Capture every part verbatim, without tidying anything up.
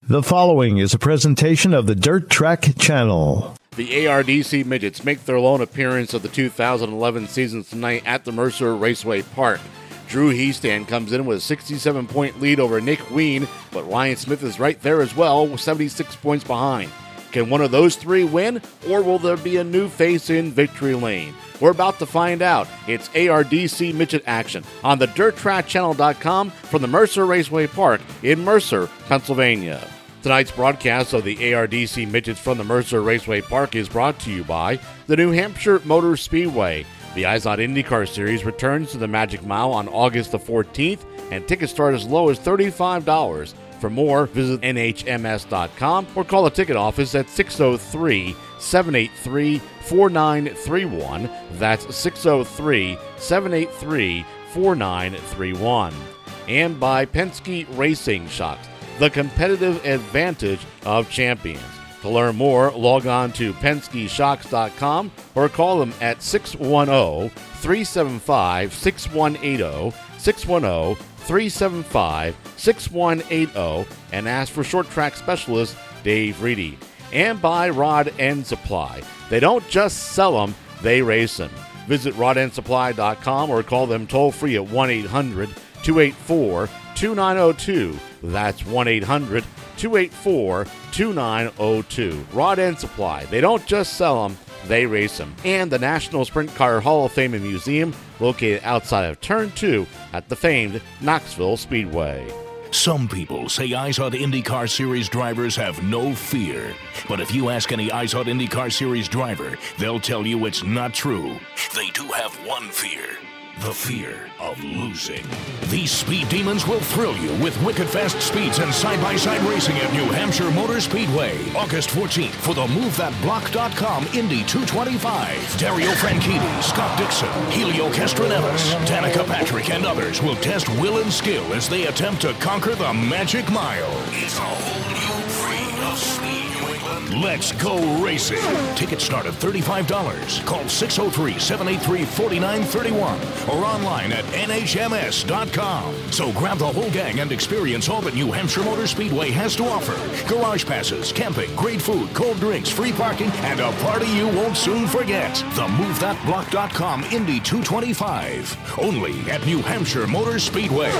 The following is a presentation of the Dirt Track Channel. The A R D C Midgets make their lone appearance of the two thousand eleven season tonight at the Mercer Raceway Park. Drew Heastand comes in with a sixty-seven point lead over Nick Ween, but Ryan Smith is right there as well, with seventy-six points behind. Can one of those three win, or will there be a new face in victory lane? We're about to find out. It's A R D C Midget action on the dirt track channel dot com from the Mercer Raceway Park in Mercer, Pennsylvania. Tonight's broadcast of the A R D C Midgets from the Mercer Raceway Park is brought to you by the New Hampshire Motor Speedway. The IZOD IndyCar Series returns to the Magic Mile on August the fourteenth, and tickets start as low as thirty-five dollars. For more, visit N H M S dot com or call the ticket office at six oh three, seven eight three, four nine three one. That's six oh three, seven eight three, four nine three one. And by Penske Racing Shocks, the competitive advantage of champions. To learn more, log on to Penske Shocks dot com or call them at six one zero, three seven five, six one eight zero, six one zero, three seven five, six one eight zero, and ask for short track specialist Dave Reedy. And by Rod End Supply. They don't just sell them, they race them. Visit rod end supply dot com or call them toll free at one eight hundred, two eight four, two nine zero two. That's one eight hundred, two eight four, two nine zero two. Rod End Supply. They don't just sell them, they race them. And the National Sprint Car Hall of Fame and Museum, located outside of Turn two at the famed Knoxville Speedway. Some people say IZOD IndyCar Series drivers have no fear. But if you ask any IZOD IndyCar Series driver, they'll tell you it's not true. They do have one fear. The fear of losing. These speed demons will thrill you with wicked fast speeds and side-by-side racing at New Hampshire Motor Speedway. August fourteenth for the Move That Block dot com Indy two twenty-five. Dario Franchitti, Scott Dixon, Helio Castroneves, Danica Patrick, and others will test will and skill as they attempt to conquer the Magic Mile. It's a whole new breed of speed. Let's go racing. Tickets start at thirty-five dollars. Call six oh three, seven eight three, four nine three one or online at N H M S dot com. So grab the whole gang and experience all that New Hampshire Motor Speedway has to offer. Garage passes, camping, great food, cold drinks, free parking, and a party you won't soon forget. The Move That Block dot com Indy two twenty-five. Only at New Hampshire Motor Speedway.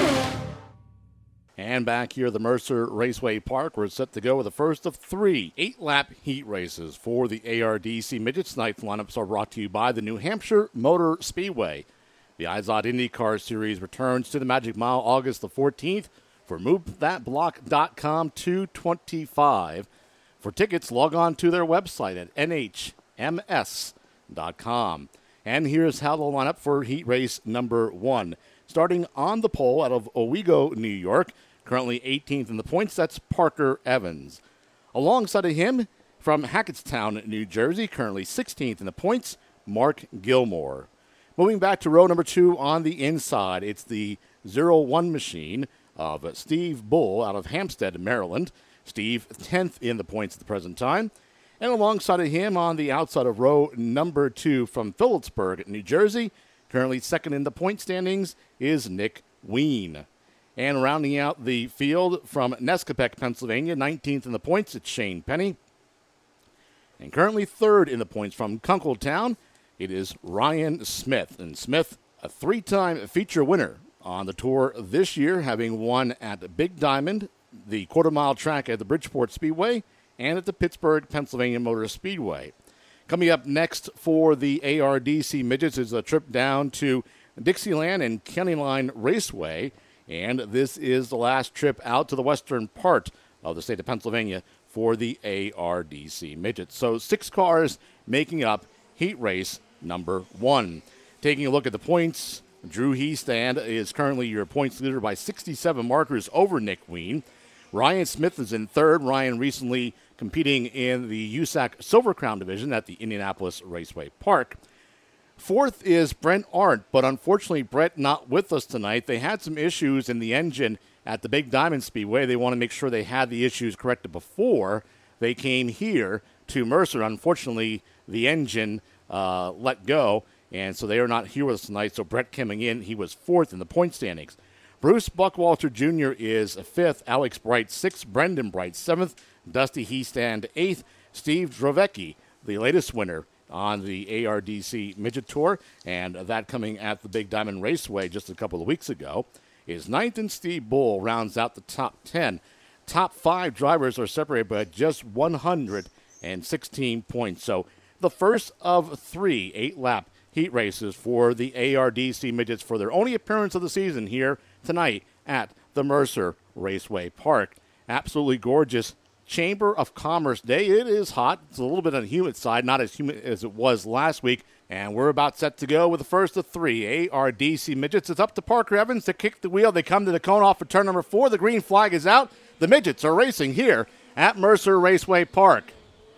And back here at the Mercer Raceway Park, we're set to go with the first of three eight-lap heat races for the A R D C Midgets. Tonight's lineups are brought to you by the New Hampshire Motor Speedway. The IZOD IndyCar Series returns to the Magic Mile August the fourteenth for Move That Block dot com two twenty-five. For tickets, log on to their website at N H M S dot com. And here's how they'll line up for heat race number one. Starting on the pole out of Owego, New York, currently eighteenth in the points, that's Parker Evans. Alongside of him, from Hackettstown, New Jersey, currently sixteenth in the points, Mark Gilmore. Moving back to row number two on the inside, it's the zero one machine of Steve Bull out of Hampstead, Maryland. Steve, tenth in the points at the present time. And alongside of him on the outside of row number two from Phillipsburg, New Jersey, currently second in the point standings, is Nick Ween. And rounding out the field from Nescopec, Pennsylvania, nineteenth in the points, it's Shane Penny. And currently third in the points from Kunkletown, it is Ryan Smith. And Smith, a three-time feature winner on the tour this year, having won at Big Diamond, the quarter-mile track at the Bridgeport Speedway, and at the Pittsburgh, Pennsylvania Motor Speedway. Coming up next for the A R D C Midgets is a trip down to Dixieland and County Line Raceway, and this is the last trip out to the western part of the state of Pennsylvania for the A R D C Midgets. So six cars making up heat race number one. Taking a look at the points, Drew Heastand is currently your points leader by sixty-seven markers over Nick Ween. Ryan Smith is in third. Ryan recently competing in the U S A C Silver Crown division at the Indianapolis Raceway Park. Fourth is Brent Arndt, but unfortunately Brent not with us tonight. They had some issues in the engine at the Big Diamond Speedway. They want to make sure they had the issues corrected before they came here to Mercer. Unfortunately, the engine uh, let go, and so they are not here with us tonight. So Brett coming in, he was fourth in the point standings. Bruce Buckwalter Junior is fifth, Alex Bright sixth, Brendan Bright seventh, Dusty Heastand eighth, Steve Drovecki, the latest winner on the A R D C Midget Tour, and that coming at the Big Diamond Raceway just a couple of weeks ago, is ninth, and Steve Bull rounds out the top ten. Top five drivers are separated by just one hundred sixteen points. So the first of three eight-lap heat races for the A R D C Midgets for their only appearance of the season here tonight at the Mercer Raceway Park. Absolutely gorgeous Chamber of Commerce Day. It is hot. It's a little bit on the humid side, not as humid as it was last week. And we're about set to go with the first of three A R D C Midgets. It's up to Parker Evans to kick the wheel. They come to the cone off of turn number four. The green flag is out. The Midgets are racing here at Mercer Raceway Park.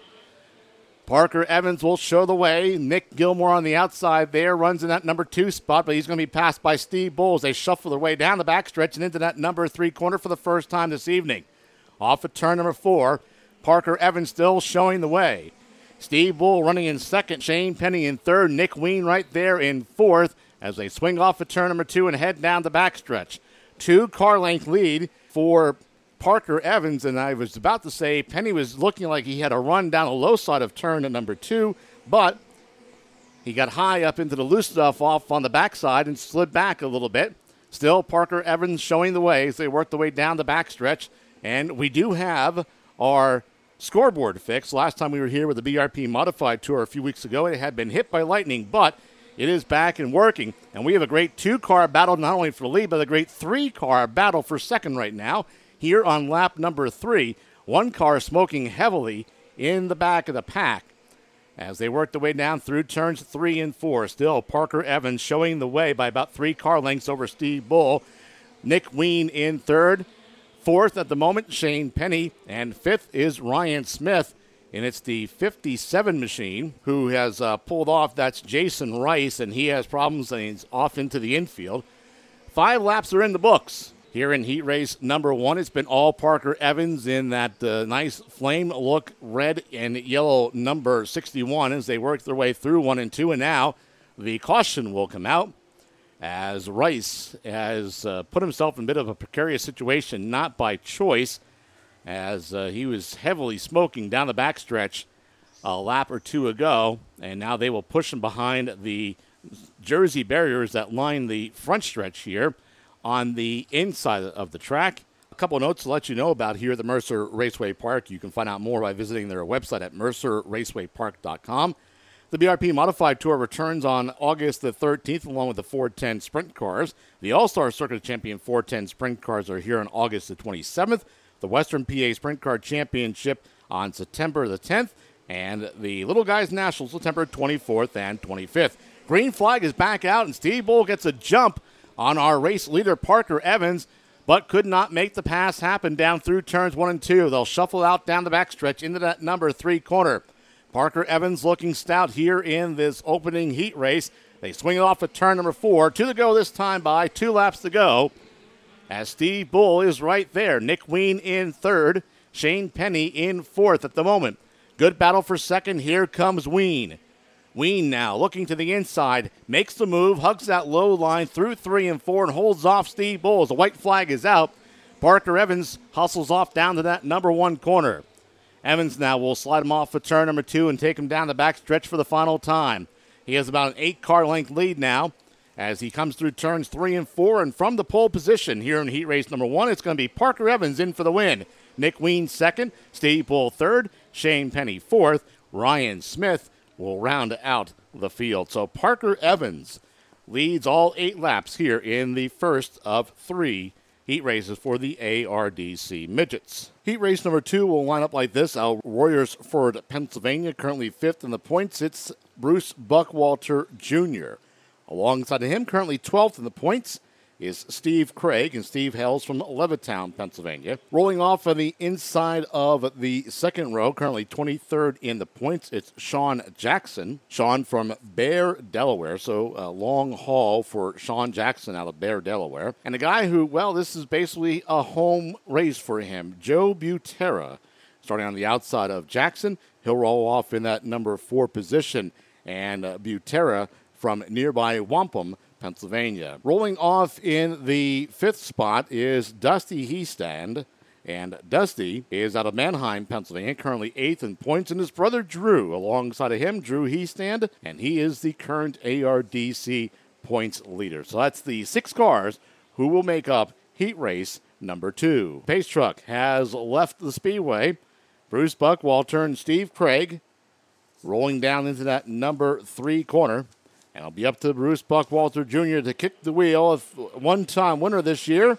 Parker Evans will show the way. Nick Gilmore on the outside there runs in that number two spot, but he's going to be passed by Steve Bull as they shuffle their way down the backstretch and into that number three corner for the first time this evening. Off of turn number four, Parker Evans still showing the way. Steve Bull running in second, Shane Penny in third, Nick Ween right there in fourth as they swing off of turn number two and head down the backstretch. Two car length lead for Parker Evans, and I was about to say Penny was looking like he had a run down the low side of turn at number two, but he got high up into the loose stuff off on the backside and slid back a little bit. Still, Parker Evans showing the way as they work the way down the backstretch, and we do have our scoreboard fixed. Last time we were here with the B R P Modified Tour a few weeks ago, it had been hit by lightning, but it is back and working, and we have a great two-car battle not only for the lead, but a great three-car battle for second right now. Here on lap number three, one car smoking heavily in the back of the pack as they work their way down through turns three and four. Still, Parker Evans showing the way by about three car lengths over Steve Bull. Nick Ween in third. Fourth at the moment, Shane Penny. And fifth is Ryan Smith. And it's the fifty-seven machine who has uh, pulled off. That's Jason Rice, and he has problems and he's off into the infield. Five laps are in the books. Here in heat race number one, it's been all Parker Evans in that uh, nice flame look red and yellow number sixty-one as they work their way through one and two. And now the caution will come out as Rice has uh, put himself in a bit of a precarious situation, not by choice, as uh, he was heavily smoking down the backstretch a lap or two ago. And now they will push him behind the Jersey barriers that line the front stretch here on the inside of the track. A couple of notes to let you know about here at the Mercer Raceway Park. You can find out more by visiting their website at mercer raceway park dot com. The B R P Modified Tour returns on August the thirteenth along with the four ten Sprint Cars. The All-Star Circuit Champion four ten Sprint Cars are here on August the twenty-seventh. The Western P A Sprint Car Championship on September the tenth. And the Little Guys Nationals September twenty-fourth and twenty-fifth. Green flag is back out, and Steve Bull gets a jump on our race leader, Parker Evans, but could not make the pass happen down through turns one and two. They'll shuffle out down the backstretch into that number three corner. Parker Evans looking stout here in this opening heat race. They swing it off at turn number four. Two to go this time by two laps to go. As Steve Bull is right there. Nick Ween in third. Shane Penny in fourth at the moment. Good battle for second. Here comes Ween. Ween now looking to the inside, makes the move, hugs that low line through three and four, and holds off Steve Bull as the white flag is out. Parker Evans hustles off down to that number one corner. Evans now will slide him off for turn number two and take him down the backstretch for the final time. He has about an eight-car length lead now as he comes through turns three and four, and from the pole position here in heat race number one, it's going to be Parker Evans in for the win. Nick Ween second, Steve Bull third, Shane Penny fourth, Ryan Smith will round out the field. So Parker Evans leads all eight laps here in the first of three heat races for the A R D C Midgets. Heat race number two will line up like this. Out Royersford, Pennsylvania, currently fifth in the points. It's Bruce Buckwalter Junior Alongside of him, currently twelfth in the points, is Steve Craig, and Steve hails from Levittown, Pennsylvania. Rolling off on the inside of the second row, currently twenty-third in the points, it's Sean Jackson. Sean from Bear, Delaware, so a long haul for Sean Jackson out of Bear, Delaware. And a guy who, well, this is basically a home race for him, Joe Butera. Starting on the outside of Jackson, he'll roll off in that number four position, and uh, Butera from nearby Wampum Pennsylvania. Rolling off in the fifth spot is Dusty Heestand. And Dusty is out of Manheim, Pennsylvania, currently eighth in points, and his brother Drew, alongside of him, Drew Heestand, and he is the current A R D C points leader. So that's the six cars who will make up heat race number two. Pace Truck has left the speedway. Bruce Buckwalter and Steve Craig rolling down into that number three corner. And it'll be up to Bruce Buckwalter Junior to kick the wheel, a one-time winner this year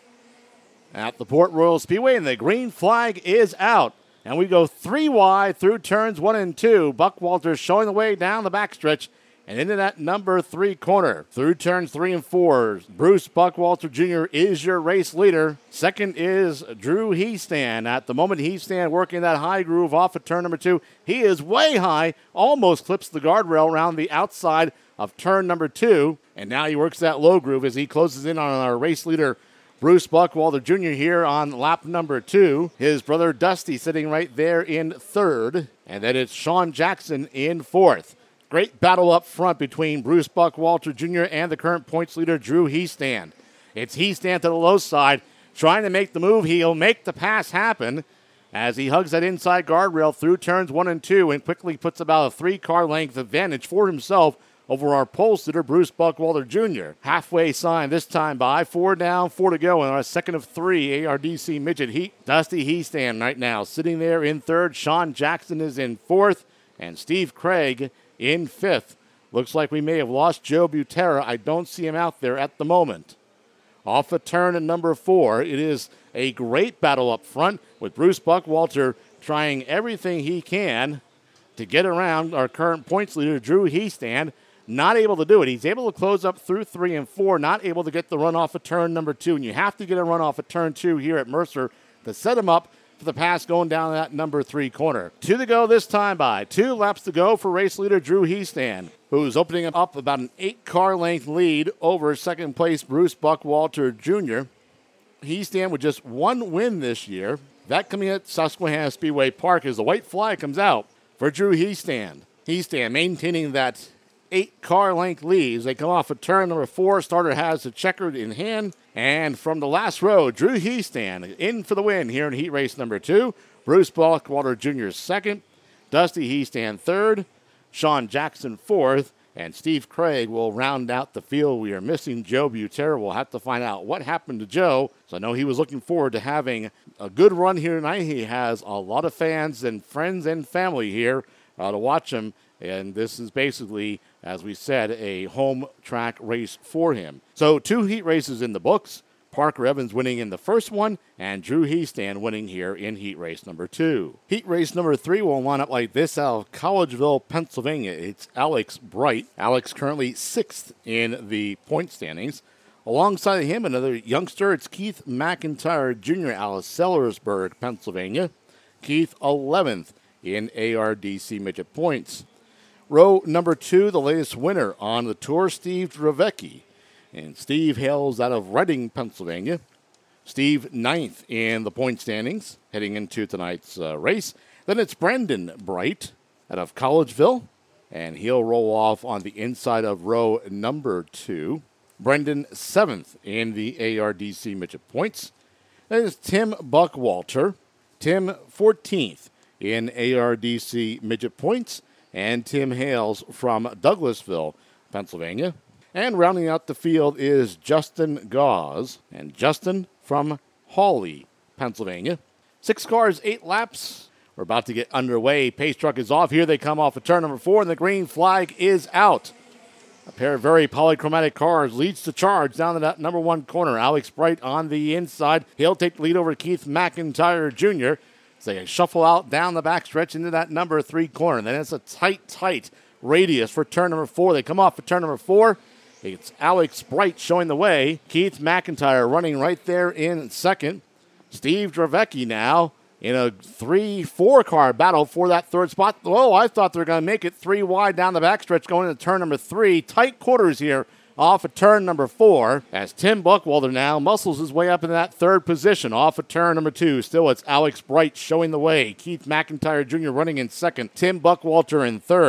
at the Port Royal Speedway, and the green flag is out. And we go three wide through turns one and two. Buckwalter showing the way down the backstretch and into that number three corner. Through turns three and four, Bruce Buckwalter Junior is your race leader. Second is Drew Heestand. At the moment, Heestand working that high groove off of turn number two. He is way high, almost clips the guardrail around the outside of turn number two. And now he works that low groove as he closes in on our race leader, Bruce Buckwalter Junior here on lap number two. His brother Dusty sitting right there in third. And then it's Sean Jackson in fourth. Great battle up front between Bruce Buckwalter Junior and the current points leader, Drew Heestand. It's Heestand to the low side, trying to make the move. He'll make the pass happen as he hugs that inside guardrail through turns one and two and quickly puts about a three-car length advantage for himself over our pole sitter, Bruce Buckwalter Junior Halfway sign this time by. Four down, four to go in our second of three A R D C Midget Heat. Dusty Heestand right now sitting there in third. Sean Jackson is in fourth. And Steve Craig in fifth. Looks like we may have lost Joe Butera. I don't see him out there at the moment. Off a turn at number four, it is a great battle up front with Bruce Buckwalter trying everything he can to get around our current points leader, Drew Heestand. Not able to do it. He's able to close up through three and four, not able to get the run off of turn number two. And you have to get a run off of turn two here at Mercer to set him up for the pass going down that number three corner. Two to go this time by. Two laps to go for race leader Drew Heestand, who's opening up about an eight-car length lead over second place Bruce Buckwalter Junior Heestand with just one win this year. That coming at Susquehanna Speedway Park as the white flag comes out for Drew Heestand. Heestand maintaining that eight-car length lead as they come off of turn number four. Starter has the checkered in hand. And from the last row, Drew Heestand in for the win here in heat race number two. Bruce Buckwalter Junior second. Dusty Heestand third. Sean Jackson fourth. And Steve Craig will round out the field. We are missing Joe Butera. We'll have to find out what happened to Joe. So I know he was looking forward to having a good run here tonight. He has a lot of fans and friends and family here uh, to watch him. And this is basically, as we said, a home track race for him. So two heat races in the books. Parker Evans winning in the first one, and Drew Heestand winning here in heat race number two. Heat race number three will line up like this out of Collegeville, Pennsylvania. It's Alex Bright. Alex currently sixth in the point standings. Alongside of him, another youngster, it's Keith McIntyre Junior out of Sellersburg, Pennsylvania. Keith eleventh in A R D C midget points. Row number two, the latest winner on the tour, Steve Dravecki. And Steve hails out of Reading, Pennsylvania. Steve ninth in the point standings heading into tonight's uh, race. Then it's Brendan Bright out of Collegeville. And he'll roll off on the inside of row number two. Brendan seventh in the A R D C midget points. Then it's Tim Buckwalter. Tim fourteenth in A R D C midget points. And Tim hails from Douglasville, Pennsylvania. And rounding out the field is Justin Gauze. And Justin from Hawley, Pennsylvania. Six cars, eight laps. We're about to get underway. Pace truck is off. Here they come off of turn number four, and the green flag is out. A pair of very polychromatic cars leads the charge down to that number one corner. Alex Bright on the inside. He'll take the lead over Keith McIntyre Junior So they shuffle out down the backstretch into that number three corner. And then it's a tight, tight radius for turn number four. They come off for turn number four. It's Alex Bright showing the way. Keith McIntyre running right there in second. Steve Dravecki now in a three four car battle for that third spot. Oh, I thought they were going to make it three wide down the backstretch going into turn number three. Tight quarters here off of turn number four as Tim Buckwalter now muscles his way up in that third position off of turn number two. Still, it's Alex Bright showing the way. Keith McIntyre Junior running in second. Tim Buckwalter in third.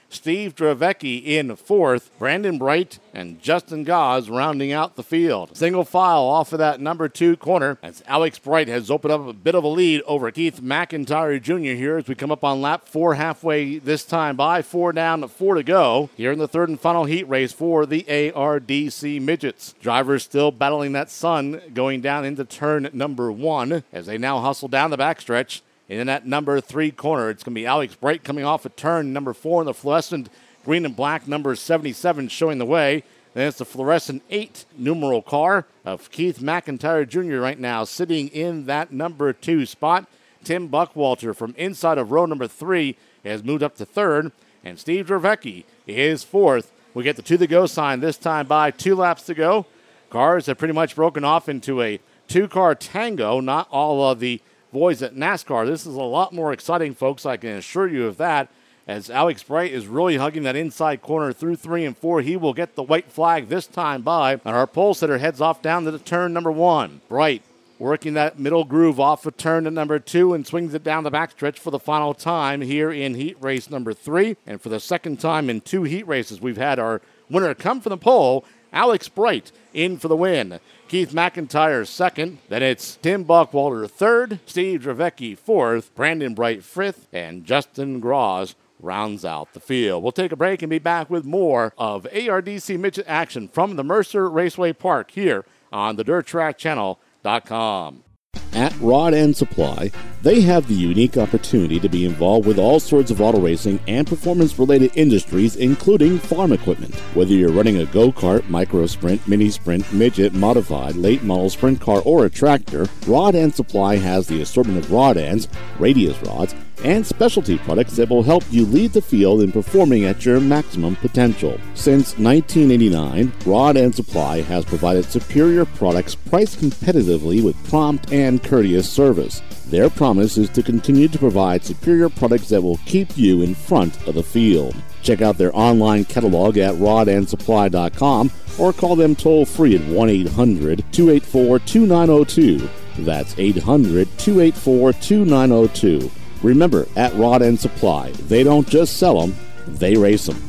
Steve Dravecki in fourth, Brandon Bright and Justin Gause rounding out the field. Single file off of that number two corner as Alex Bright has opened up a bit of a lead over Keith McIntyre Junior here as we come up on lap four halfway this time by. Four down, four to go here in the third and final heat race for the A R D C Midgets. Drivers still battling that sun going down into turn number one as they now hustle down the backstretch. And in that number three corner, it's going to be Alex Bright coming off of turn number four in the fluorescent green and black number seventy-seven showing the way. Then it's the fluorescent eight numeral car of Keith McIntyre Junior right now sitting in that number two spot. Tim Buckwalter from inside of row number three has moved up to third. And Steve Dravecki is fourth. We get the to-the-go sign this time by two laps to go. Cars have pretty much broken off into a two-car tango, not all of the boys at NASCAR. This is a lot more exciting, folks, I can assure you of that, as Alex Bright is really hugging that inside corner through three and four. He will get the white flag this time by, and our pole sitter heads off down to the turn number one. Bright working that middle groove off of turn to number two and swings it down the backstretch for the final time here in heat race number three. And for the second time in two heat races, we've had our winner come from the pole, Alex Bright, in for the win. Keith McIntyre second. Then it's Tim Buckwalter third, Steve Dravecki fourth, Brandon Bright fifth, and Justin Gause rounds out the field. We'll take a break and be back with more of A R D C Midget action from the Mercer Raceway Park here on the dirt track channel dot com. At Rod End Supply, they have the unique opportunity to be involved with all sorts of auto racing and performance-related industries, including farm equipment. Whether you're running a go-kart, micro-sprint, mini-sprint, midget, modified, late model sprint car, or a tractor, Rod End Supply has the assortment of rod ends, radius rods, and specialty products that will help you lead the field in performing at your maximum potential. Since nineteen eighty-nine, Rod End Supply has provided superior products priced competitively with prompt and courteous service. Their promise is to continue to provide superior products that will keep you in front of the field. Check out their online catalog at rod end supply dot com or call them toll-free at one eight hundred two eight four two nine zero two. That's eight hundred two eight four two nine zero two. Remember, at Rod End Supply, they don't just sell them, they race them.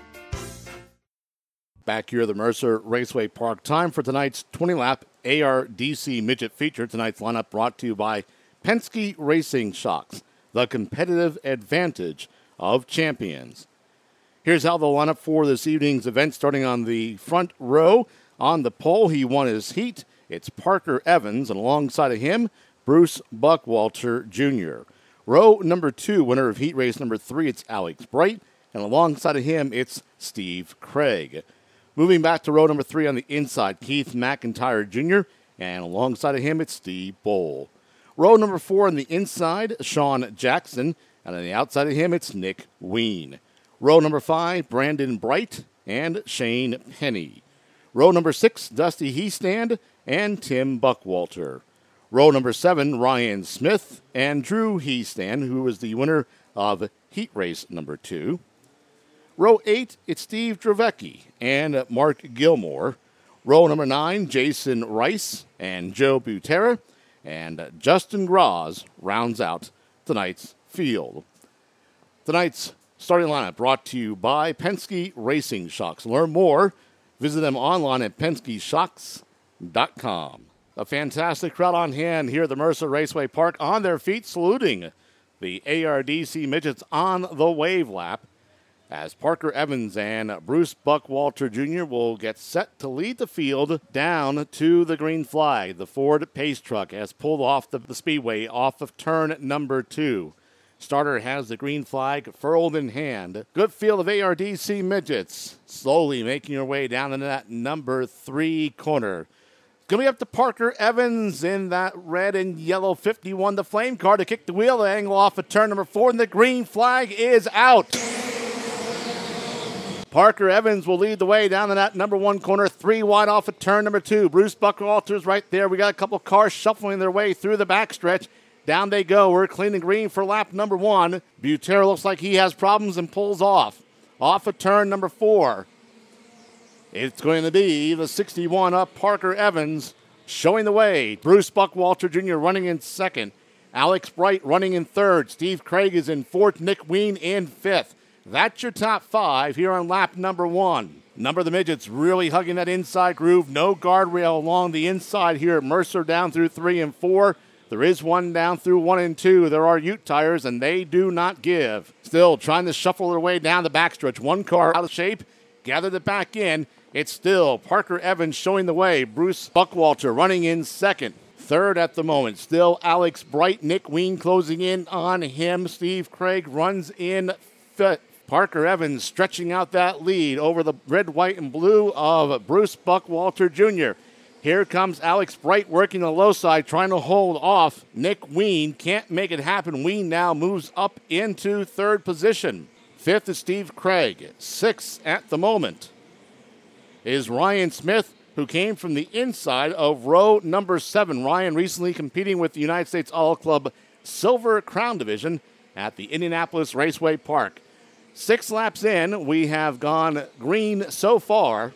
Back here at the Mercer Raceway Park, time for tonight's twenty-lap A R D C Midget feature. Tonight's lineup brought to you by Penske Racing Shocks, the competitive advantage of champions. Here's how they'll line up for this evening's event, starting on the front row. On the pole, he won his heat. It's Parker Evans, and alongside of him, Bruce Buckwalter Junior Row number two, winner of heat race number three, it's Alex Bright, and alongside of him, it's Steve Craig. Moving back to row number three on the inside, Keith McIntyre Junior, and alongside of him, it's Steve Bowl. Row number four on the inside, Sean Jackson, and on the outside of him, it's Nick Ween. Row number five, Brandon Bright and Shane Penny. Row number six, Dusty Heastand and Tim Buckwalter. Row number seven, Ryan Smith and Drew Heastand, who was the winner of heat race number two. Row eight, it's Steve Dravecki and Mark Gilmore. Row number nine, Jason Rice and Joe Butera. And Justin Gause rounds out tonight's field. Tonight's starting lineup brought to you by Penske Racing Shocks. Learn more, visit them online at penske shocks dot com. A fantastic crowd on hand here at the Mercer Raceway Park, on their feet, saluting the A R D C Midgets on the wave lap, as Parker Evans and Bruce Buckwalter Junior will get set to lead the field down to the green flag. The Ford Pace Truck has pulled off the, the speedway off of turn number two. Starter has the green flag furled in hand. Good field of A R D C Midgets, slowly making your way down into that number three corner. Going to be up to Parker Evans in that red and yellow fifty-one, the flame car, to kick the wheel, the angle off of turn number four, and the green flag is out. Parker Evans will lead the way down in that number one corner, three wide off of turn number two. Bruce Buckwalter's right there. We got a couple cars shuffling their way through the backstretch. Down they go. We're clean and green for lap number one. Butera looks like he has problems and pulls off. Off of turn number four. It's going to be the sixty-one up Parker Evans showing the way. Bruce Buckwalter Junior running in second. Alex Bright running in third. Steve Craig is in fourth. Nick Ween in fifth. That's your top five here on lap number one. Number of the midgets really hugging that inside groove. No guardrail along the inside here at Mercer down through three and four. There is one down through one and two. There are Ute tires, and they do not give. Still trying to shuffle their way down the backstretch. One car out of shape. Gathered it back in. It's still Parker Evans showing the way. Bruce Buckwalter running in second. Third at the moment. Still Alex Bright. Nick Ween closing in on him. Steve Craig runs in fifth. Parker Evans stretching out that lead over the red, white, and blue of Bruce Buckwalter Junior Here comes Alex Bright working the low side, trying to hold off Nick Ween. Can't make it happen. Ween now moves up into third position. Fifth is Steve Craig. Sixth at the moment is Ryan Smith, who came from the inside of row number seven. Ryan recently competing with the United States Auto Club Silver Crown Division at the Indianapolis Raceway Park. Six laps in, we have gone green so far.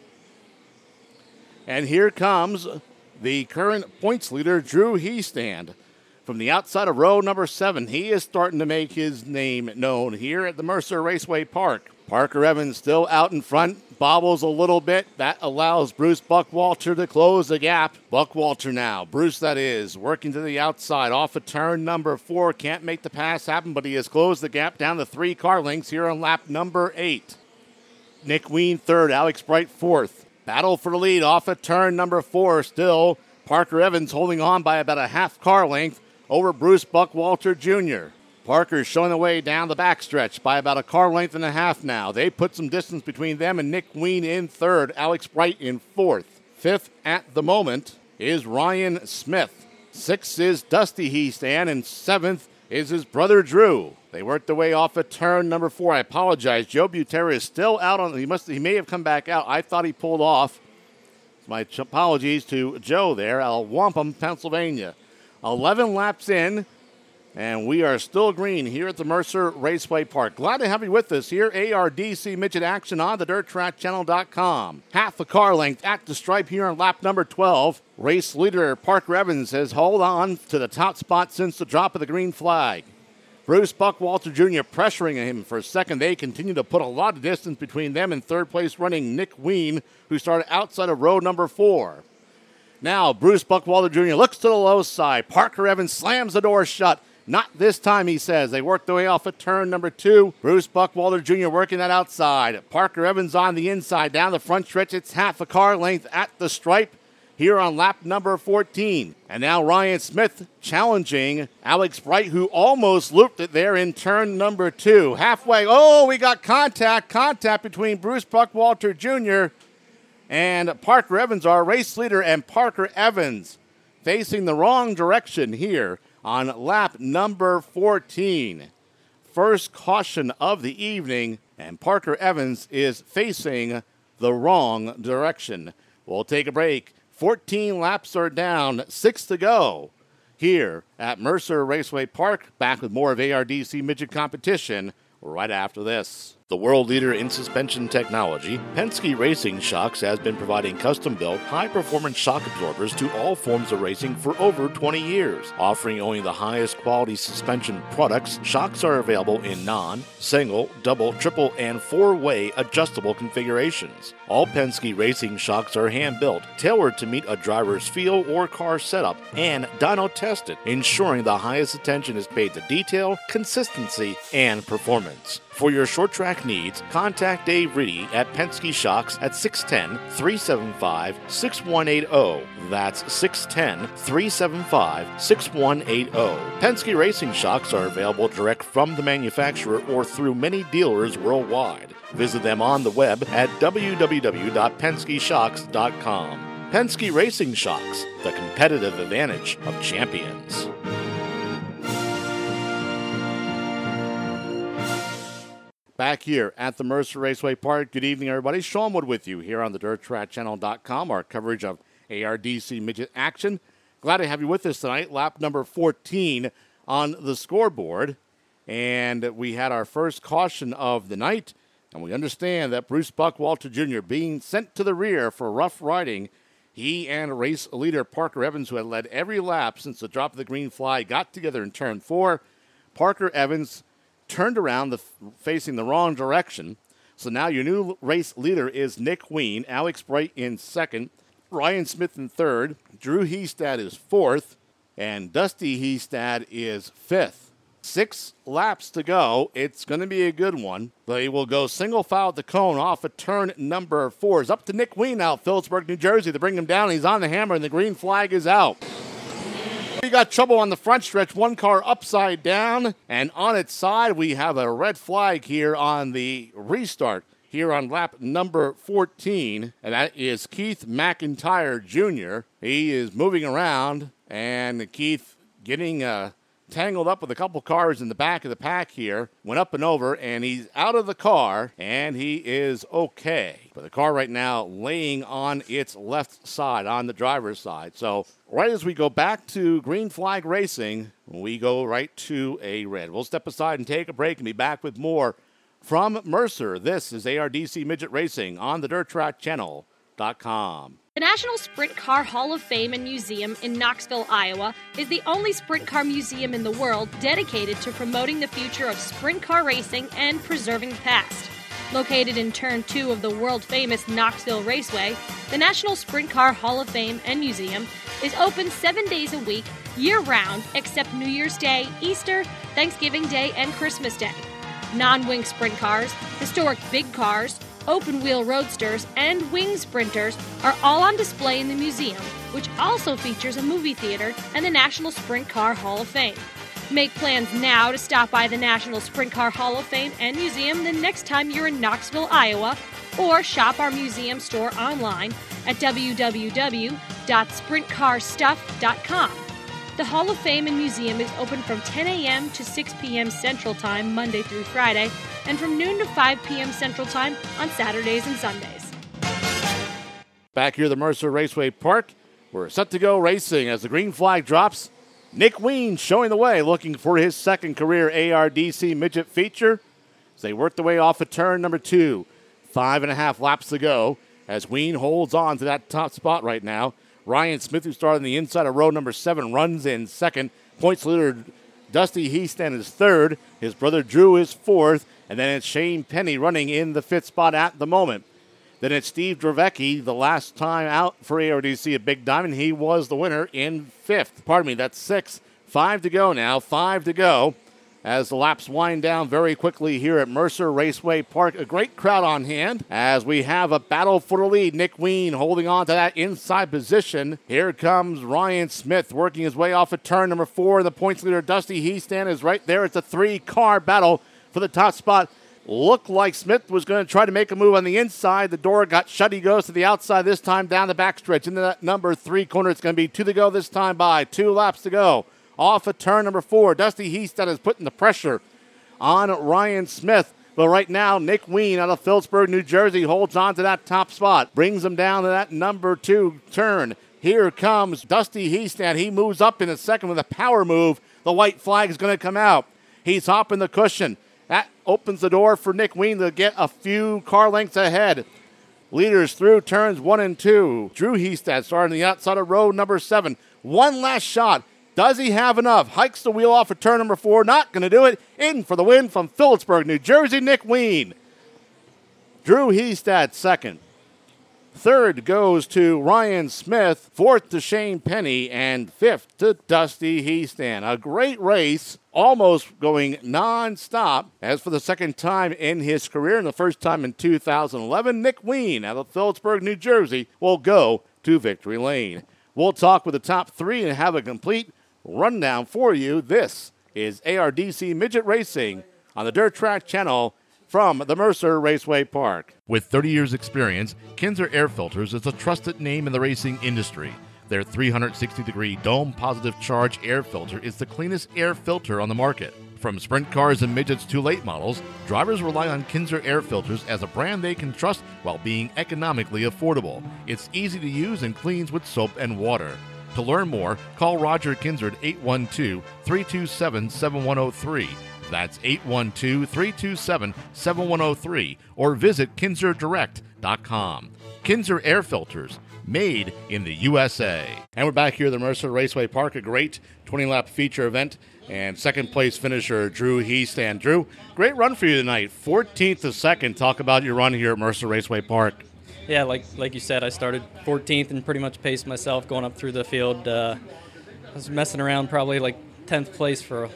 And here comes the current points leader, Drew Heestand. From the outside of row number seven, he is starting to make his name known here at the Mercer Raceway Park. Parker Evans still out in front, bobbles a little bit. That allows Bruce Buckwalter to close the gap. Buckwalter now, Bruce that is, working to the outside off of turn number four. Can't make the pass happen, but he has closed the gap down to three car lengths here on lap number eight. Nick Ween third, Alex Bright fourth. Battle for the lead off of turn number four. Still Parker Evans holding on by about a half car length over Bruce Buckwalter Junior Parker showing the way down the backstretch by about a car length and a half now. They put some distance between them and Nick Ween in third, Alex Bright in fourth. Fifth at the moment is Ryan Smith. Sixth is Dusty Heestand, and seventh is his brother Drew. They worked their way off of turn number four. I apologize. Joe Butera is still out on. He must. He may have come back out. I thought he pulled off. My apologies to Joe there out of Wampum, Pennsylvania. eleven laps in, and we are still green here at the Mercer Raceway Park. Glad to have you with us here. A R D C Midget Action on the dirt track channel dot com. Half a car length at the stripe here on lap number twelve. Race leader Parker Evans has held on to the top spot since the drop of the green flag. Bruce Buckwalter Junior pressuring him for a second. They continue to put a lot of distance between them and third place running Nick Ween, who started outside of row number four. Now, Bruce Buckwalter Junior looks to the low side. Parker Evans slams the door shut. Not this time, he says. They work their way off of turn number two. Bruce Buckwalter Junior working that outside. Parker Evans on the inside. Down the front stretch, it's half a car length at the stripe here on lap number fourteen. And now Ryan Smith challenging Alex Bright, who almost looped it there in turn number two. Halfway, oh, we got contact. Contact between Bruce Buckwalter Junior and Parker Evans, our race leader, and Parker Evans facing the wrong direction here on lap number fourteen. First caution of the evening, and Parker Evans is facing the wrong direction. We'll take a break. fourteen laps are down, six to go here at Mercer Raceway Park. Back with more of A R D C Midget Competition right after this. The world leader in suspension technology, Penske Racing Shocks has been providing custom-built, high-performance shock absorbers to all forms of racing for over twenty years. Offering only the highest quality suspension products, shocks are available in non, single, double, triple, and four-way adjustable configurations. All Penske Racing Shocks are hand-built, tailored to meet a driver's feel or car setup, and dyno-tested, ensuring the highest attention is paid to detail, consistency, and performance. For your short track needs, contact Dave Reedy at Penske Shocks at six one zero, three seven five, six one eight zero. That's six one zero, three seven five, six one eight zero. Penske Racing Shocks are available direct from the manufacturer or through many dealers worldwide. Visit them on the web at w w w dot penske shocks dot com. Penske Racing Shocks, the competitive advantage of champions. Back here at the Mercer Raceway Park. Good evening, everybody. Sean Wood with you here on the dirt track channel dot com, our coverage of A R D C Midget Action. Glad to have you with us tonight. Lap number fourteen on the scoreboard. And we had our first caution of the night. And we understand that Bruce Buckwalter Junior being sent to the rear for rough riding. He and race leader Parker Evans, who had led every lap since the drop of the green flag, got together in turn four. Parker Evans turned around the, facing the wrong direction. So now your new race leader is Nick Ween, Alex Bright in second, Ryan Smith in third, Drew Hestad is fourth, and Dusty Hestad is fifth. Six laps to go. It's going to be a good one. They will go single file at the cone off of turn number four. It's up to Nick Ween now, Phillipsburg, New Jersey, to bring him down. He's on the hammer, and the green flag is out. We got trouble on the front stretch. One car upside down, and on its side, we have a red flag here on the restart here on lap number fourteen, and that is Keith McIntyre Junior He is moving around, and Keith getting uh, tangled up with a couple cars in the back of the pack here, went up and over, and he's out of the car, and he is okay. But the car right now laying on its left side, on the driver's side. So right as we go back to green flag racing, we go right to a red. We'll step aside and take a break and be back with more from Mercer. This is A R D C Midget Racing on the dirt track channel dot com. The National Sprint Car Hall of Fame and Museum in Knoxville, Iowa, is the only sprint car museum in the world dedicated to promoting the future of sprint car racing and preserving the past. Located in Turn two of the world-famous Knoxville Raceway, the National Sprint Car Hall of Fame and Museum is open seven days a week, year-round, except New Year's Day, Easter, Thanksgiving Day, and Christmas Day. Non-wing sprint cars, historic big cars, open-wheel roadsters, and wing sprinters are all on display in the museum, which also features a movie theater and the National Sprint Car Hall of Fame. Make plans now to stop by the National Sprint Car Hall of Fame and Museum the next time you're in Knoxville, Iowa, or shop our museum store online at w w w dot sprint car stuff dot com. The Hall of Fame and Museum is open from ten a.m. to six p.m. Central Time, Monday through Friday, and from noon to five p.m. Central Time on Saturdays and Sundays. Back here at the Mercer Raceway Park, we're set to go racing as the green flag drops. Nick Ween showing the way, looking for his second career A R D C Midget feature as they work their way off of turn number two. Five and a half laps to go as Ween holds on to that top spot right now. Ryan Smith, who started on the inside of row number seven, runs in second. Points leader Dusty Hestad is third. His brother Drew is fourth. And then it's Shane Penny running in the fifth spot at the moment. Then it's Steve Dravecki, the last time out for A R D C at Big Diamond. He was the winner in fifth. Pardon me, that's six. Five to go now, five to go. As the laps wind down very quickly here at Mercer Raceway Park. A great crowd on hand as we have a battle for the lead. Nick Ween holding on to that inside position. Here comes Ryan Smith working his way off of turn number four. The points leader Dusty Hestad is right there. It's a three-car battle for the top spot. Looked like Smith was going to try to make a move on the inside. The door got shut. He goes to the outside this time down the backstretch. Into that number three corner. It's going to be two to go this time by. Two laps to go. Off of turn number four. Dusty Hestad is putting the pressure on Ryan Smith. But right now, Nick Ween out of Phillipsburg, New Jersey, holds on to that top spot. Brings him down to that number two turn. Here comes Dusty Hestad. He moves up in a second with a power move. The white flag is going to come out. He's hopping the cushion. That opens the door for Nick Ween to get a few car lengths ahead. Leaders through turns one and two. Drew Hestad starting the outside of row number seven. One last shot. Does he have enough? Hikes the wheel off of turn number four. Not going to do it. In for the win from Phillipsburg, New Jersey, Nick Ween. Drew Hestad second. Third goes to Ryan Smith. Fourth to Shane Penny. And fifth to Dusty Hestad. A great race, almost going non-stop. As for the second time in his career and the first time in two thousand eleven, Nick Ween out of Phillipsburg, New Jersey, will go to victory lane. We'll talk with the top three and have a complete rundown for you. This is A R D C Midget Racing on the Dirt Track Channel from the Mercer Raceway Park. With thirty years experience, Kinzer Air Filters is a trusted name in the racing industry. Their three hundred sixty degree dome positive charge air filter is the cleanest air filter on the market. From sprint cars and midgets to late models, drivers rely on Kinzer Air Filters as a brand they can trust while being economically affordable. It's easy to use and cleans with soap and water. To learn more, call Roger Kinzer at eight one two, three two seven, seven one zero three. That's eight one two, three two seven, seven one zero three. Or visit kinzer direct dot com. Kinzer Air Filters, made in the U S A. And we're back here at the Mercer Raceway Park, a great twenty-lap feature event, and second place finisher Drew Heastand. Drew, great run for you tonight, fourteenth to second. Talk about your run here at Mercer Raceway Park. Yeah, like like you said, I started fourteenth and pretty much paced myself going up through the field. Uh, I was messing around probably like tenth place for,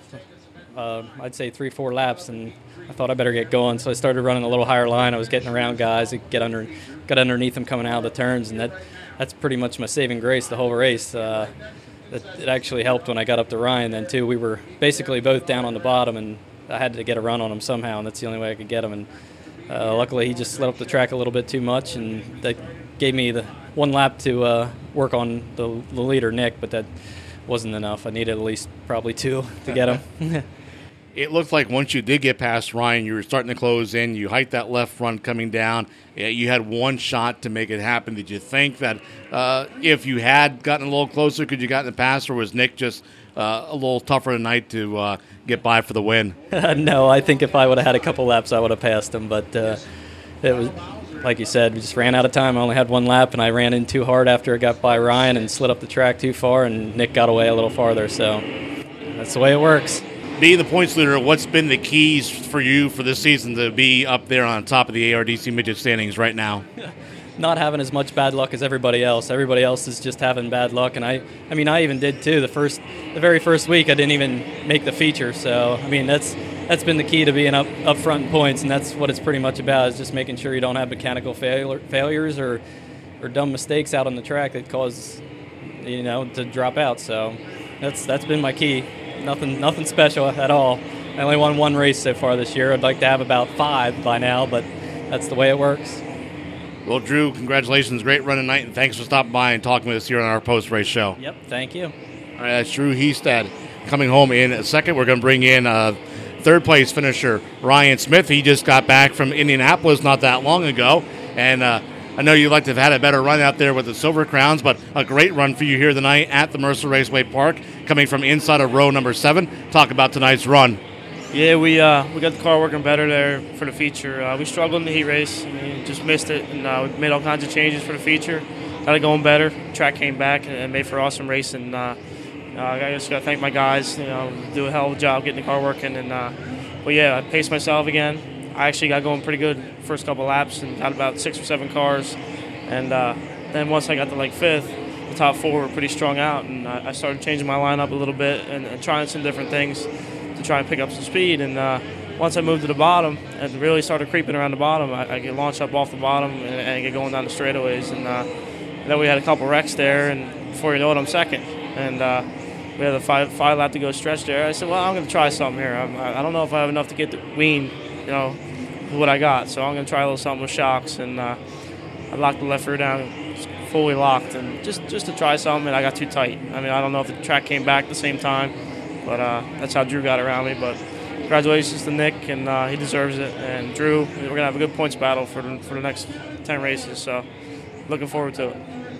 uh, I'd say, three, four laps, and I thought I better get going, so I started running a little higher line. I was getting around guys, I get under, got underneath them coming out of the turns, and that that's pretty much my saving grace the whole race. Uh, it, it actually helped when I got up to Ryan then, too. We were basically both down on the bottom, and I had to get a run on him somehow, and that's the only way I could get him. And uh, luckily, he just slid up the track a little bit too much, and that gave me the one lap to uh, work on the, the leader, Nick, but that wasn't enough. I needed at least probably two to get him. It looked like once you did get past Ryan, you were starting to close in. You hiked that left front coming down. You had one shot to make it happen. Did you think that uh, if you had gotten a little closer, could you gotten past, or was Nick just uh, a little tougher tonight to uh, get by for the win? No, I think if I would have had a couple laps, I would have passed him. But uh, it was, like you said, we just ran out of time. I only had one lap, and I ran in too hard after I got by Ryan and slid up the track too far, and Nick got away a little farther. So that's the way it works. Being the points leader, what's been the keys for you for this season to be up there on top of the A R D C midget standings right now? Not having as much bad luck as everybody else. Everybody else is just having bad luck, and I, I mean, I even did too. The first, the very first week, I didn't even make the feature. So, I mean, that's that's been the key to being up up front in points, and that's what it's pretty much about, is just making sure you don't have mechanical failure, failures or or dumb mistakes out on the track that cause, you know, to drop out. So, that's that's been my key. Nothing nothing special at all. I only won one race so far this year. I'd like to have about five by now, but that's the way it works. Well, Drew, congratulations. Great run tonight, and thanks for stopping by and talking with us here on our post-race show. Yep, thank you. All right, that's Drew Heastand coming home in a second. We're going to bring in uh, third-place finisher Ryan Smith. He just got back from Indianapolis not that long ago, and uh, I know you'd like to have had a better run out there with the Silver Crowns, but a great run for you here tonight at the Mercer Raceway Park, coming from inside of row number seven. Talk about tonight's run. Yeah, we uh, we got the car working better there for the feature. Uh, we struggled in the heat race. I mean, just missed it, and uh, we made all kinds of changes for the feature. Got it going better. Track came back and made for awesome racing. Uh, uh, I just got to thank my guys. You know, do a hell of a job getting the car working. And uh, but yeah, I paced myself again. I actually got going pretty good first couple laps and got about six or seven cars. And uh, then once I got to like fifth, the top four were pretty strung out, and I, I started changing my lineup a little bit and, and trying some different things to try and pick up some speed. And uh, once I moved to the bottom and really started creeping around the bottom, I, I get launched up off the bottom and, and get going down the straightaways. And, uh, and then we had a couple wrecks there, and before you know it, I'm second. And uh, we had a five, five lap to go stretch there. I said, well, I'm going to try something here. I'm, I don't know if I have enough to get the wean, you know, what I got. So I'm going to try a little something with shocks. And uh, I locked the left rear down, fully locked, and just, just to try something, and I got too tight. I mean, I don't know if the track came back at the same time, but uh, that's how Drew got around me. But congratulations to Nick, and uh, he deserves it. And Drew, we're going to have a good points battle for the, for the next ten races, so looking forward to it.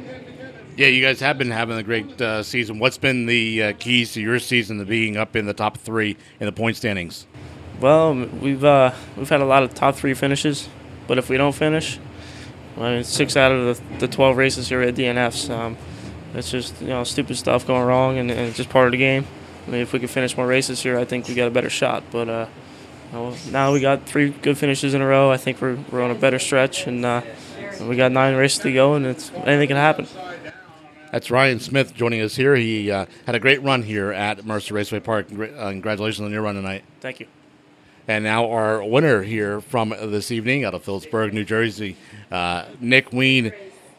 Yeah, you guys have been having a great uh, season. What's been the uh, keys to your season to being up in the top three in the point standings? Well, we've uh, we've had a lot of top three finishes, but if we don't finish, I mean, six out of the, the twelve races here at D N Fs, um, it's just, you know, stupid stuff going wrong, and, and it's just part of the game. I mean, if we could finish more races here, I think we got a better shot. But uh, well, now we got three good finishes in a row. I think we're we're on a better stretch, and uh, we got nine races to go, and it's anything can happen. That's Ryan Smith joining us here. He uh, had a great run here at Mercer Raceway Park. Uh, congratulations on your run tonight. Thank you. And now our winner here from this evening out of Phillipsburg, New Jersey, uh, Nick Ween.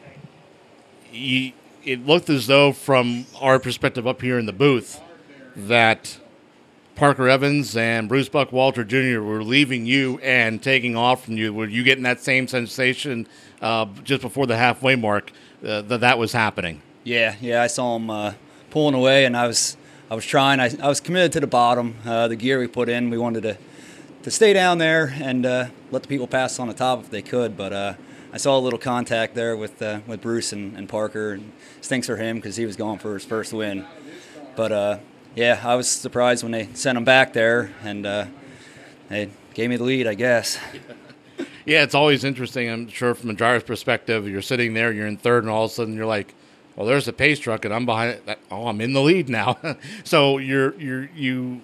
He, it looked as though from our perspective up here in the booth that Parker Evans and Bruce Buckwalter Junior were leaving you and taking off from you. Were you getting that same sensation uh, just before the halfway mark uh, that that was happening? Yeah, yeah, I saw him uh, pulling away, and I was, I was trying. I, I was committed to the bottom. Uh, the gear we put in, we wanted to, to stay down there and uh, let the people pass on the top if they could. But uh, I saw a little contact there with uh, with Bruce and, and Parker, and stinks for him because he was going for his first win. But uh, yeah, I was surprised when they sent him back there, and uh, they gave me the lead, I guess. Yeah, it's always interesting. I'm sure from a driver's perspective, you're sitting there, you're in third, and all of a sudden you're like, well, there's a pace truck, and I'm behind it. Oh, I'm in the lead now. So you're you're you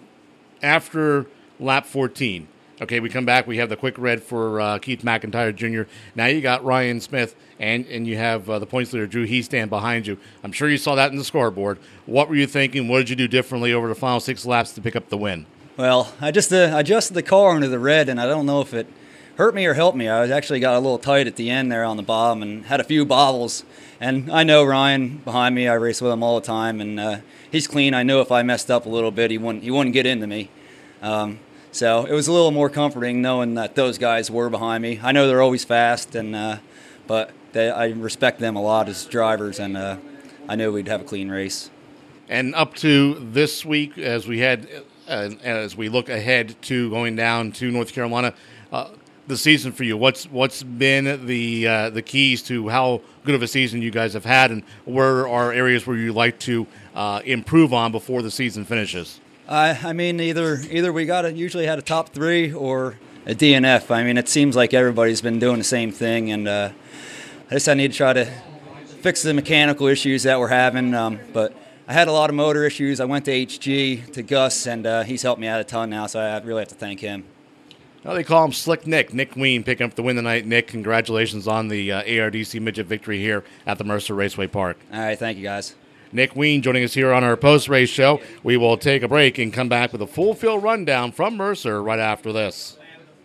after lap fourteen. Okay, we come back. We have the quick red for uh, Keith McIntyre Junior Now you got Ryan Smith, and and you have uh, the points leader Drew Heastand behind you. I'm sure you saw that in the scoreboard. What were you thinking? What did you do differently over the final six laps to pick up the win? Well, I just uh, adjusted the car into the red, and I don't know if it hurt me or helped me. I was actually got a little tight at the end there on the bottom and had a few bobbles. And I know Ryan behind me. I race with him all the time, and uh, he's clean. I know if I messed up a little bit, he wouldn't he wouldn't get into me. Um, so it was a little more comforting knowing that those guys were behind me. I know they're always fast, and uh, but they, I respect them a lot as drivers, and uh, I knew we'd have a clean race. And up to this week, as we had, uh, as we look ahead to going down to North Carolina. Uh, The season for you, what's what's been the uh, the keys to how good of a season you guys have had, and where are areas where you like to uh, improve on before the season finishes? I I mean either either we got to usually had a top three or a D N F. I mean it seems like everybody's been doing the same thing, and uh, I just I need to try to fix the mechanical issues that we're having. Um, but I had a lot of motor issues. I went to H G to Gus, and uh, he's helped me out a ton now, so I really have to thank him. Well, they call him Slick Nick. Nick Ween picking up the win tonight. Nick, congratulations on the uh, A R D C Midget victory here at the Mercer Raceway Park. All right, thank you, guys. Nick Ween joining us here on our post-race show. We will take a break and come back with a full field rundown from Mercer right after this.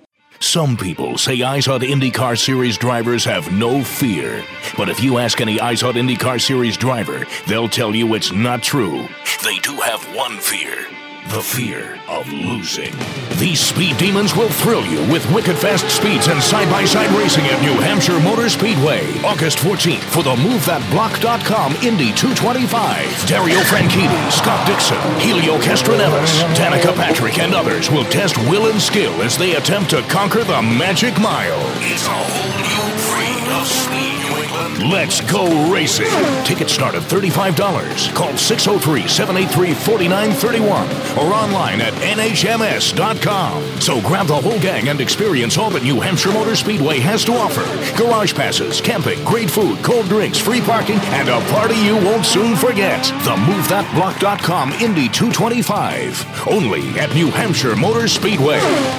Some people say IZOD IndyCar Series drivers have no fear. But if you ask any IZOD IndyCar Series driver, they'll tell you it's not true. They do have one fear. The fear of losing. These speed demons will thrill you with wicked fast speeds and side-by-side racing at New Hampshire Motor Speedway. August fourteenth for the Move That Block dot com Indy two twenty-five. Dario Franchitti, Scott Dixon, Helio Castro-Neves, Danica Patrick, and others will test will and skill as they attempt to conquer the Magic Mile. It's a whole new breed of speed. Let's go racing. Tickets start at thirty-five dollars. Call six oh three, seven eight three, four nine three one or online at N H M S dot com. So grab the whole gang and experience all that New Hampshire Motor Speedway has to offer. Garage passes, camping, great food, cold drinks, free parking, and a party you won't soon forget. The Move That Block dot com Indy two twenty-five. Only at New Hampshire Motor Speedway.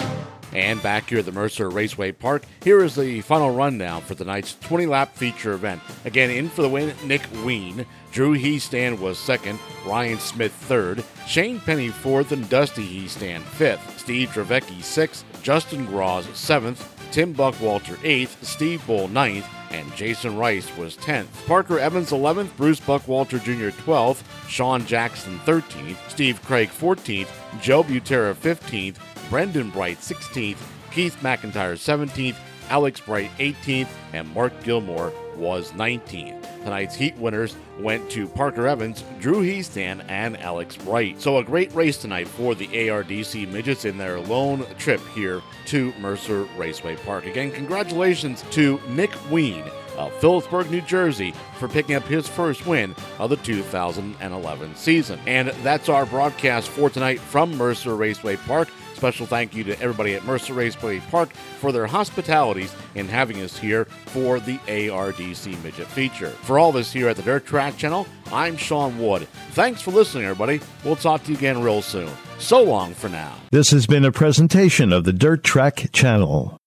And back here at the Mercer Raceway Park, here is the final rundown for tonight's twenty-lap feature event. Again, in for the win, Nick Ween. Drew Heastand was second, Ryan Smith third, Shane Penny fourth, and Dusty Heastand fifth. Steve Dravecki sixth, Justin Gross seventh, Tim Buckwalter eighth, Steve Bull ninth, and Jason Rice was tenth. Parker Evans eleventh, Bruce Buckwalter Junior twelfth, Sean Jackson thirteenth, Steve Craig fourteenth, Joe Butera fifteenth, Brendan Bright sixteenth, Keith McIntyre seventeenth, Alex Bright eighteenth, and Mark Gilmore was nineteenth. Tonight's heat winners went to Parker Evans, Drew Heastand, and Alex Bright. So a great race tonight for the A R D C Midgets in their lone trip here to Mercer Raceway Park. Again, congratulations to Nick Ween of Phillipsburg, New Jersey, for picking up his first win of the two thousand eleven season. And that's our broadcast for tonight from Mercer Raceway Park. Special thank you to everybody at Mercer Raceway Park for their hospitalities in having us here for the A R D C Midget feature. For all of us here at the Dirt Track Channel, I'm Sean Wood. Thanks for listening, everybody. We'll talk to you again real soon. So long for now. This has been a presentation of the Dirt Track Channel.